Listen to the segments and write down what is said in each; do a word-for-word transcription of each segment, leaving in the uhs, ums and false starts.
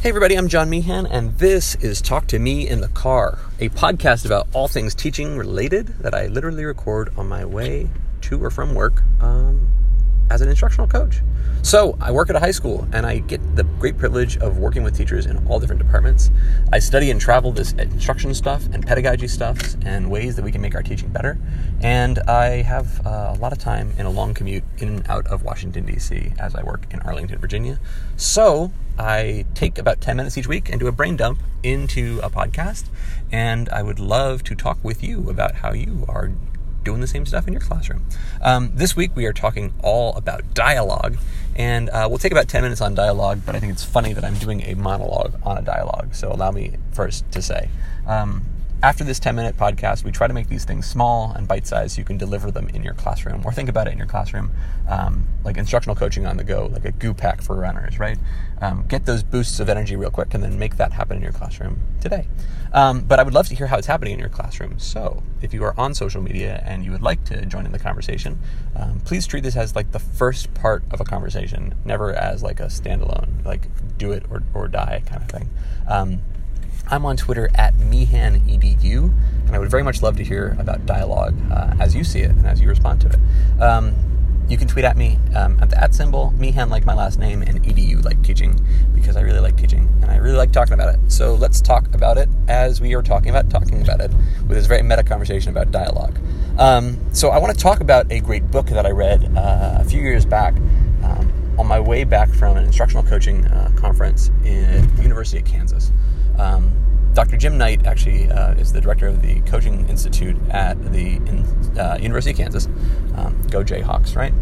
Hey everybody, I'm John Meehan, and this is Talk to Me in the Car, a podcast about all things teaching related that I literally record on my way to or from work um, as an instructional coach. So I work at a high school, and I get the great privilege of working with teachers in all different departments. I study and travel this instruction stuff and pedagogy stuff and ways that we can make our teaching better. And I have uh, a lot of time in a long commute in and out of Washington, D C as I work in Arlington, Virginia. So I take about ten minutes each week and do a brain dump into a podcast. And I would love to talk with you about how you are doing the same stuff in your classroom. Um, this week we are talking all about dialogue, and uh, we'll take about ten minutes on dialogue, but I think it's funny that I'm doing a monologue on a dialogue, so allow me first to say, um, after this ten minute podcast, we try to make these things small and bite-sized so you can deliver them in your classroom, or think about it in your classroom, um, like instructional coaching on the go, like a goo pack for runners, right? Um, get those boosts of energy real quick and then make that happen in your classroom today. Um, but I would love to hear how it's happening in your classroom. So if you are on social media and you would like to join in the conversation, um, please treat this as like the first part of a conversation, never as like a standalone, like do it or, or die kind of thing. Um, I'm on Twitter at Meehan Edu, and I would very much love to hear about dialogue uh, as you see it and as you respond to it. Um, you can tweet at me um, at the at symbol, Meehan like my last name, and Edu like teaching, because I really like teaching, and I really like talking about it. So let's talk about it as we are talking about talking about it, with this very meta conversation about dialogue. Um, so I want to talk about a great book that I read uh, a few years back um, on my way back from an instructional coaching uh, conference in the University of Kansas. Um, Doctor Jim Knight actually uh, is the director of the Coaching Institute at the in, uh, University of Kansas. Um, go Jayhawks, right?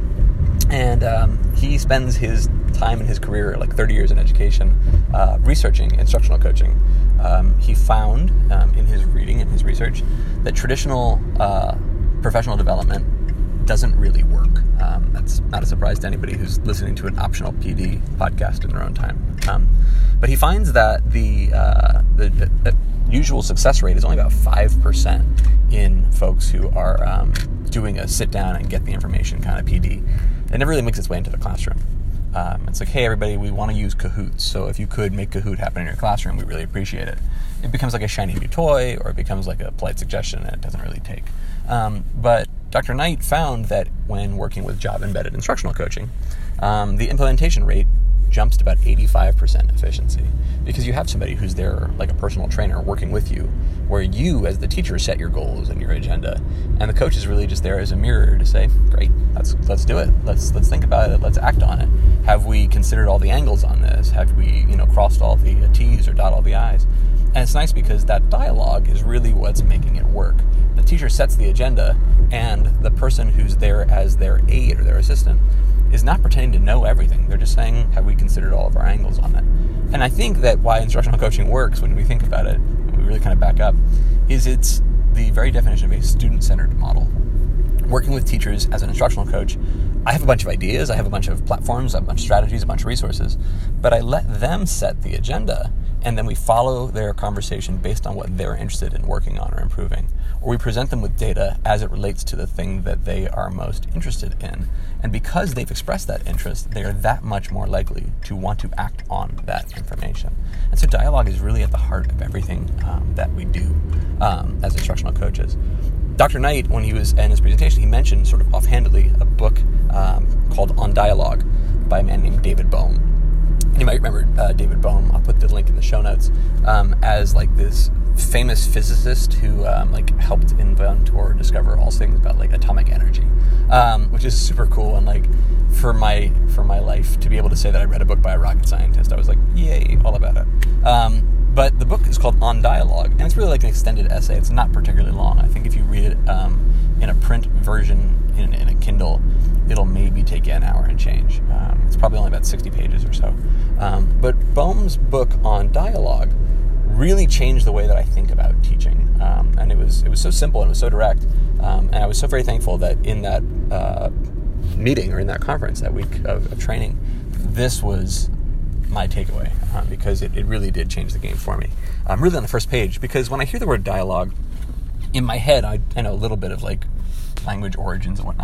And um, he spends his time in his career, like thirty years in education, uh, researching instructional coaching. Um, he found um, in his reading and his research that traditional uh, professional development doesn't really work. Um, that's not a surprise to anybody who's listening to an optional P D podcast in their own time. Um, but he finds that the, uh, the, the, the usual success rate is only about five percent in folks who are um, doing a sit down and get the information kind of P D. It never really makes its way into the classroom. Um, it's like, hey, everybody, we want to use Kahoot. So if you could make Kahoot happen in your classroom, we really appreciate it. It becomes like a shiny new toy, or it becomes like a polite suggestion, and it doesn't really take. Um, but Doctor Knight found that when working with job-embedded instructional coaching, um, the implementation rate jumps to about eighty-five percent efficiency, because you have somebody who's there like a personal trainer working with you, where you as the teacher set your goals and your agenda, and the coach is really just there as a mirror to say, great, let's let's do it, let's let's think about it, let's act on it. Have we considered all the angles on this? Have we, you know, crossed all the T's or dot all the I's? And it's nice because that dialogue is really what's making it work. The teacher sets the agenda, and the person who's there as their aide or their assistant is not pretending to know everything. They're just saying, have we considered all of our angles on it? And I think that why instructional coaching works, when we think about it, when we really kind of back up, is it's the very definition of a student-centered model. Working with teachers as an instructional coach, I have a bunch of ideas, I have a bunch of platforms, I have a bunch of strategies, a bunch of resources, but I let them set the agenda, and then we follow their conversation based on what they're interested in working on or improving. Or we present them with data as it relates to the thing that they are most interested in. And because they've expressed that interest, they are that much more likely to want to act on that information. And so dialogue is really at the heart of everything um, that we do um, as instructional coaches. Doctor Knight, when he was in his presentation, he mentioned sort of offhandedly a book um, called On Dialogue by a man named David Bohm. You might remember uh, David Bohm. I'll put the link in the show notes, um, as like this famous physicist who um, like helped invent or discover all things about like atomic energy, um, which is super cool. And like for my for my life to be able to say that I read a book by a rocket scientist, I was like, yay, all about it. Um, but the book is called On Dialogue, and it's really like an extended essay. It's not particularly long. I think if you read it um, in a print version in, in a Kindle, it'll maybe take you an hour and change. Um, it's probably only about sixty pages or so. Um, but Bohm's book On Dialogue really changed the way that I think about teaching. Um, and it was it was so simple and it was so direct. Um, and I was so very thankful that in that uh, meeting or in that conference that week of, of training, this was my takeaway, uh, because it, it really did change the game for me. Um, really on the first page, because when I hear the word dialogue, in my head, I, I know a little bit of like language origins and whatnot.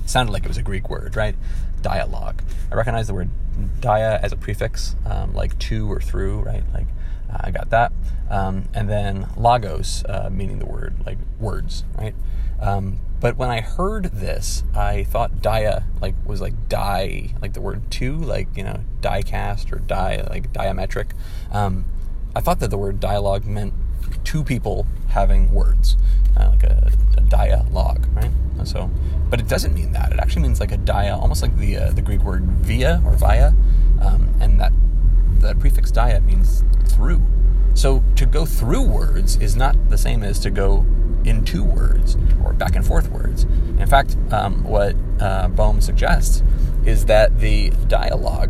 It sounded like it was a Greek word, right? Dialogue. I recognize the word dia as a prefix, um, like to or through, right? Like, uh, I got that. Um, and then logos, uh, meaning the word, like words, right? Um, but when I heard this, I thought dia, like, was like die, like the word two, like, you know, die cast or die, like diametric. Um, I thought that the word dialogue meant two people having words, uh, like a, a dialogue, right? And so, but it doesn't mean that. It actually means like a dia, almost like the uh, the Greek word via or via, um, and that the prefix dia means through. So to go through words is not the same as to go into words or back and forth words. In fact, um, what uh, Bohm suggests is that the dialogue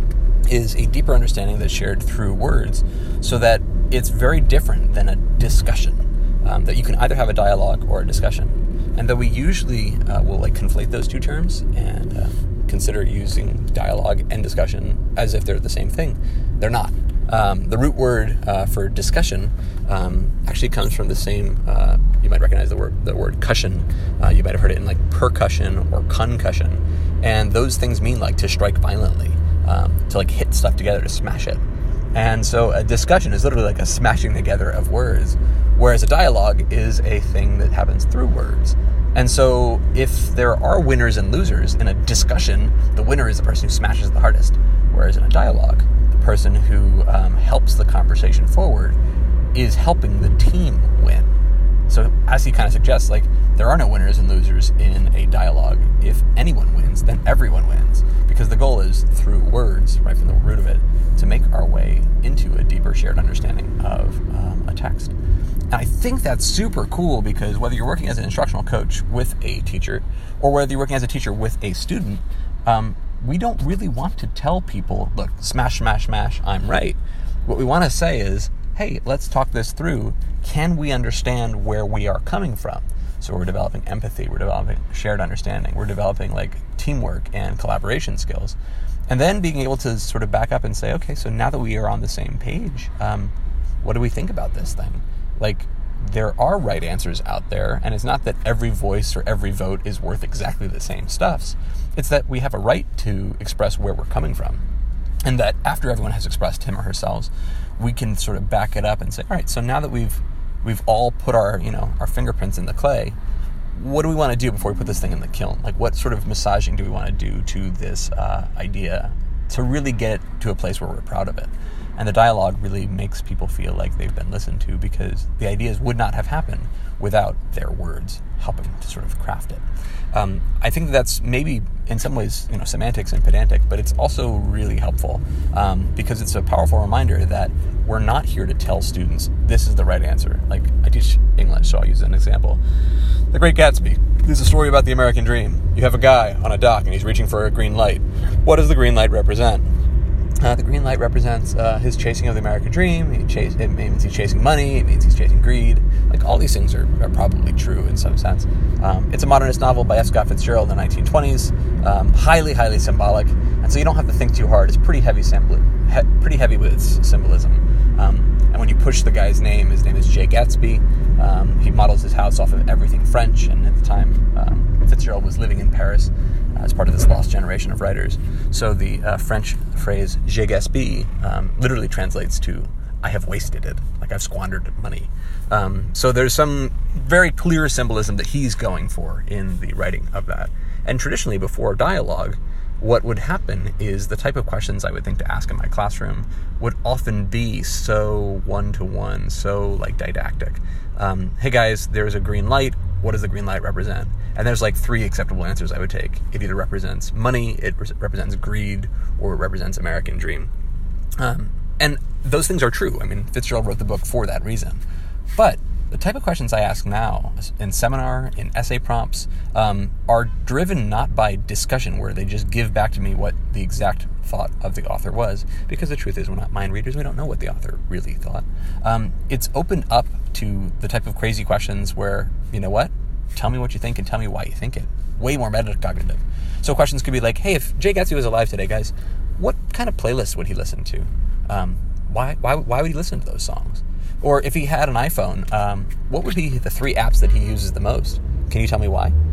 is a deeper understanding that's shared through words, so that it's very different than a discussion, um, that you can either have a dialogue or a discussion. And that we usually uh, will like conflate those two terms and uh, consider using dialogue and discussion as if they're the same thing. They're not. Um, the root word uh, for discussion um, actually comes from the same, uh, you might recognize the word, the word cushion. Uh, you might have heard it in like percussion or concussion. And those things mean like to strike violently, um, to like hit stuff together, to smash it. And so a discussion is literally like a smashing together of words, whereas a dialogue is a thing that happens through words. And so if there are winners and losers in a discussion, the winner is the person who smashes the hardest, whereas in a dialogue, the person who um, helps the conversation forward is helping the team win. So as he kind of suggests, like, there are no winners and losers in a dialogue. If anyone wins, then everyone wins, because the goal is through words, right from the root of it, to make our way into a deeper shared understanding of um, a text. And I think that's super cool, because whether you're working as an instructional coach with a teacher or whether you're working as a teacher with a student, um, we don't really want to tell people, look, smash, smash, smash, I'm right. What we want to say is, hey, let's talk this through. Can we understand where we are coming from? So we're developing empathy, we're developing shared understanding, we're developing like teamwork and collaboration skills. And then being able to sort of back up and say, okay, so now that we are on the same page, um, what do we think about this thing? Like, there are right answers out there, and it's not that every voice or every vote is worth exactly the same stuffs. It's that we have a right to express where we're coming from. And that after everyone has expressed him or herself, we can sort of back it up and say, all right, so now that we've we've all put our, you know, our fingerprints in the clay, what do we want to do before we put this thing in the kiln? Like, what sort of massaging do we want to do to this uh, idea to really get it to a place where we're proud of it? And the dialogue really makes people feel like they've been listened to, because the ideas would not have happened without their words helping to sort of craft it. Um, I think that's maybe in some ways, you know, semantics and pedantic, but it's also really helpful um, because it's a powerful reminder that we're not here to tell students this is the right answer. Like, I teach English, so I'll use an example. The Great Gatsby. There's a story about the American dream. You have a guy on a dock and he's reaching for a green light. What does the green light represent? Uh, the green light represents uh, his chasing of the American dream. He chase, it means he's chasing money. It means he's chasing greed. Like, all these things are, are probably true in some sense. Um, it's a modernist novel by F. Scott Fitzgerald in the nineteen twenties. Um, highly, highly symbolic. And so you don't have to think too hard. It's pretty heavy, symbol- he- pretty heavy with its symbolism. Um, and when you push the guy's name, his name is Jay Gatsby. Um, he models his house off of everything French. And at the time, um, Fitzgerald was living in Paris as part of this lost generation of writers. So the uh, French phrase J'ai gaspillé um, literally translates to I have wasted it, like I've squandered money. Um, so there's some very clear symbolism that he's going for in the writing of that. And traditionally, before dialogue, what would happen is the type of questions I would think to ask in my classroom would often be so one-to-one, so like didactic. Um, hey guys, there's a green light. What does the green light represent? And there's like three acceptable answers I would take. It either represents money, it re- represents greed, or it represents American dream. Um, and those things are true. I mean, Fitzgerald wrote the book for that reason. But the type of questions I ask now in seminar, in essay prompts, um, are driven not by discussion where they just give back to me what the exact thought of the author was, because the truth is we're not mind readers, we don't know what the author really thought. Um, it's opened up to the type of crazy questions where, you know what, tell me what you think and tell me why you think it. Way more metacognitive. So questions could be like, hey, if Jay Gatsby was alive today, guys, what kind of playlist would he listen to? Um, why, why, why would he listen to those songs? Or if he had an iPhone, um, what would be the three apps that he uses the most? Can you tell me why?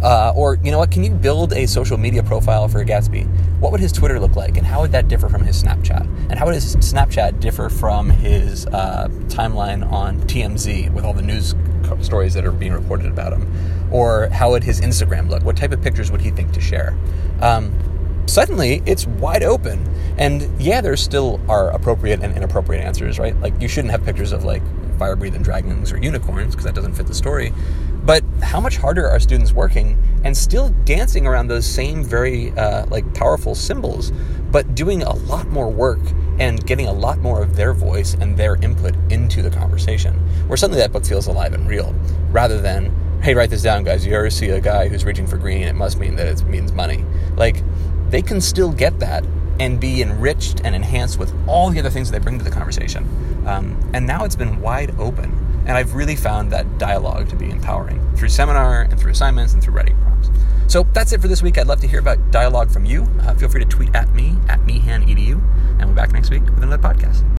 Uh, or, you know what, can you build a social media profile for Gatsby? What would his Twitter look like? And how would that differ from his Snapchat? And how would his Snapchat differ from his uh, timeline on T M Z with all the news stories that are being reported about him? Or how would his Instagram look? What type of pictures would he think to share? Um, suddenly, it's wide open. And yeah, there still are appropriate and inappropriate answers, right? Like, you shouldn't have pictures of, like, fire-breathing dragons or unicorns, because that doesn't fit the story. But how much harder are students working and still dancing around those same very uh, like powerful symbols, but doing a lot more work and getting a lot more of their voice and their input into the conversation, where suddenly that book feels alive and real, rather than, hey, write this down, guys. You ever see a guy who's reaching for green, it must mean that it means money. Like, they can still get that and be enriched and enhanced with all the other things that they bring to the conversation. Um, and now it's been wide open. And I've really found that dialogue to be empowering through seminar and through assignments and through writing prompts. So that's it for this week. I'd love to hear about dialogue from you. Uh, feel free to tweet at me, at mehanedu, and we'll be back next week with another podcast.